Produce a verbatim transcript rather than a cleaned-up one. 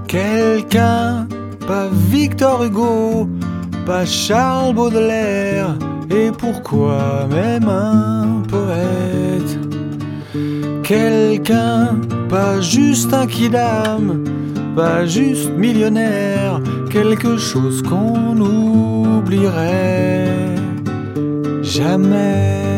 Quelqu'un, pas Victor Hugo, pas Charles Baudelaire, et pourquoi même un poète. Quelqu'un, pas juste un kidam, pas juste millionnaire, quelque chose qu'on oublierait jamais.